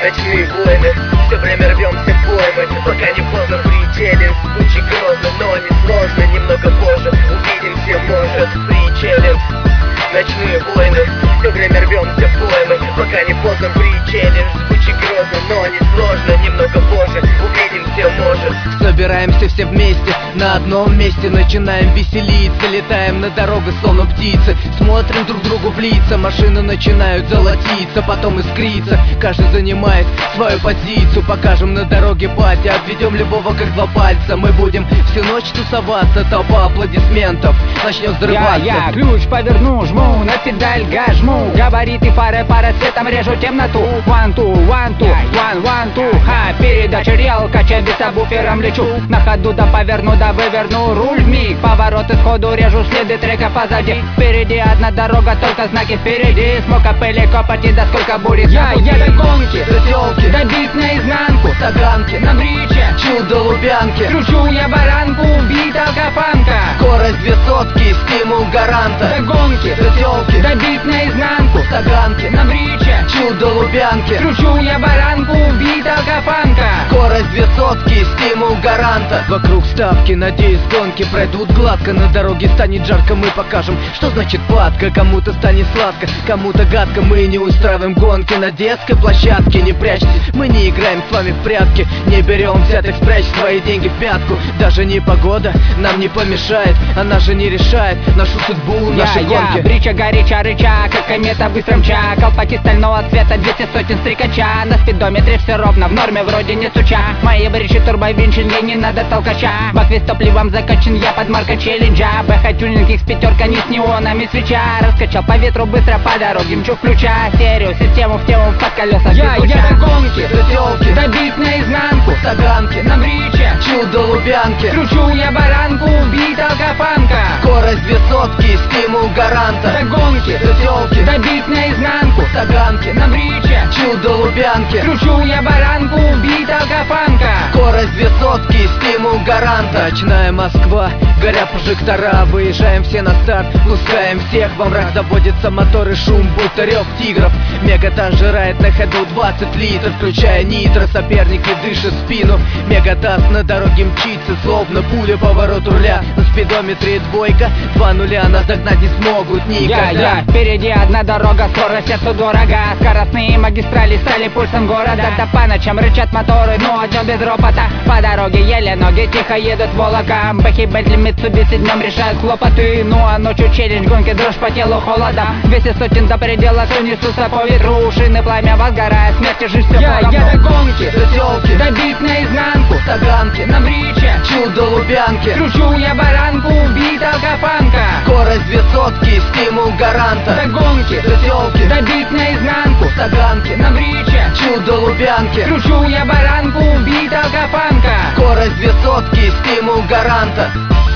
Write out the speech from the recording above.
ночные войны. Все время рвемся в поймы, пока не поздно. Фри-челлендж звучит грозно, но не сложно. Немного позже увидимся, может. Фри-челлендж, ночные войны. Все время рвемся в поймы, пока не поздно. Фри-челлендж звучит грозно, но не сложно. Немного позже увидимся, может. Собираемся все вместе на одном месте, начинаем веселиться, летаем на дорогу словно птицы, смотрим друг другу в лица, машины начинают золотиться, потом искриться, каждый занимает свою позицию. Покажем на дороге пати, обведем любого как два пальца. Мы будем всю ночь тусоваться, толпа аплодисментов начнет взрываться. Я ключ поверну, жму, на педаль газ жму, габариты фары цветом режу темноту. One, two, one, two, one, one, two. Ха, передача рел, качай веса, буфером лечу. На ходу да поверну, да выверну руль вмиг. Повороты сходу режу, следы трека позади. Впереди одна дорога, только знаки впереди. Смог пыли копоти, да сколько будет. Я до гонки, до тёлки, да бит наизнанку, таганки, на бриче, чудо лубянки. кручу я баранку, бит алкофанка. Скорость 2 сотки, стимул гаранта. До гонки, до тёлки, да бит наизнанку, таганки, на бриче, чудо лубянки. кручу я баранку, бит алкофанка. Скорость 2 сотки, стимул гаранта. Вокруг ставки, надеюсь, гонки пройдут гладко. На дороге станет жарко, мы покажем, что значит падка. Кому-то станет сладко, кому-то гадко. Мы не устраиваем гонки на детской площадке. Не прячьтесь, мы не играем с вами в прятки. Не берем взяток, спрячь свои деньги в пятку. Даже непогода нам не помешает, она же не решает нашу судьбу, наши гонки. Брича горяча, рыча, как комета быстро мча. Колпаки стального цвета, 200 сотен стрекача. На спидометре все ровно, в норме вроде не стуча. Мои бричи турбовинчин, ей не надо толкача. Бак весь топливом закачан, я под марка челленджа. БХ тюнинг X5, не с неонами свеча. Раскачал по ветру быстро по дороге, мчу включа. Стерео, систему в тему, под колеса Я до гонки, до тёлки, да бит наизнанку, таганки, на бриче, чудо лубянки. кручу я баранку, бит алкофанка. Скорость 2 сотки, стимул гаранта. До гонки, до тёлки, да бит наизнанку, таганки, на бриче, чудо лубянки. кручу я баранку, бит алкофанка. Скорость 2 сотки, стимул гаранта. Ночная Москва, горят прожектора. Выезжаем все на старт, пускаем всех во мрак. Заводится мотор и шум, будто рев тигров. Мегатас жирает на ходу 20 литров, включая нитро. Соперники дышат в спину. Мегатас на дороге мчится, словно пуля, поворот руля. На спидометре двойка, 2 нуля, нас догнать не смогут никогда. Впереди одна дорога, скорость сердцу дорога. Скоростные магистрали стали пульсом города. Да по ночам рычат моторы, но днем без ропота. По дороге еле ноги тихо едут волоком. Бэхи, Бентли, Митсубиси днем решают хлопоты. Ну а ночью челлендж, гонки, дрожь по телу, холода. 200 сотен до предела, все несутся по ветру. Шины, пламя возгорает, смерть, жизнь, все по говну. до гонки, до тёлки, да бит наизнанку, таганки, на бриче, чудо лубянки. кручу я баранку, бит алкофанка. Скорость 2 сотки, стимул гаранта. До гонки, до тёлки, да бит наизнанку, таганки, на бриче, чудо лубянки. кручу я баранку, бит алкофанка. Скорость 2 сотки, стимул гаранта.